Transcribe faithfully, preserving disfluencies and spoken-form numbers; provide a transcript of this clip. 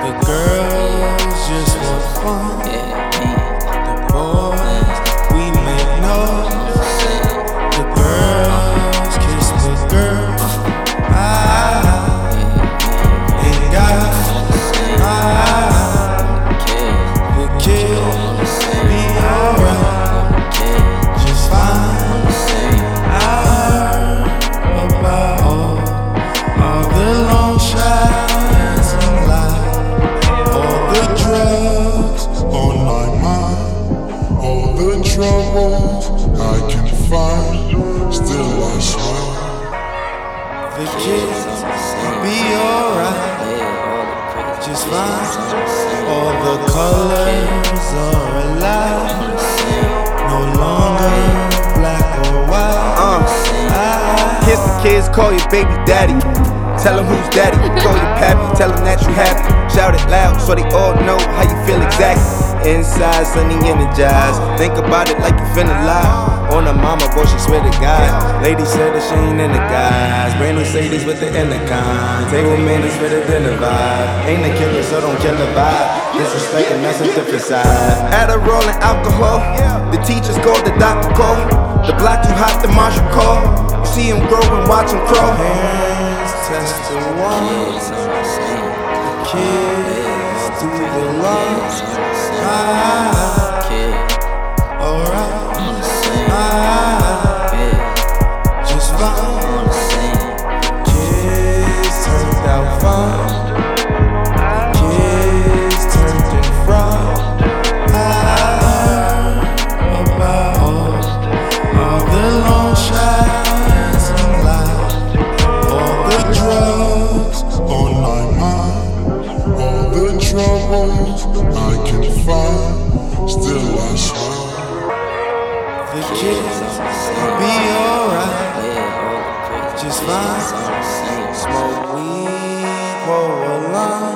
The girls just want fun. The boys, we make noise. The girls kiss the girls. I ain't got I the kids be alright, just fine. I heard about all, all the long shots in life, all the drugs on my mind, all the troubles I can find. Still I swear the kids be alright, just fine. All the colors are alive, no longer black or white. Uh, kiss the kids, call your baby daddy. Tell them who's daddy. Call your pappy, tell them that you happy. Shout it loud so they all know how you feel exactly. Inside, sunny, energized. Think about it like you finna lie. On her mama, boy, she swear to God. Lady said that she ain't into guys. Brand new Mercedes with the intercom. Table manners better than the vibe. Ain't a killer, so don't kill the vibe. Disrespect and that's a different side. Adderall and alcohol. The teachers call, the doctor call. The block too hot, the marshal call. You see him grow and watch him crawl. Parents test the ones, the kids do the lungs. Ah, alright, ah, just fine. Kids turned out fine. Kids turned in fraud. I heard about all, all the long shots in life, all the drugs on my mind, all the troubles I can find. Still I swear the kids be alright, just fine. Smoke weed, pour a line.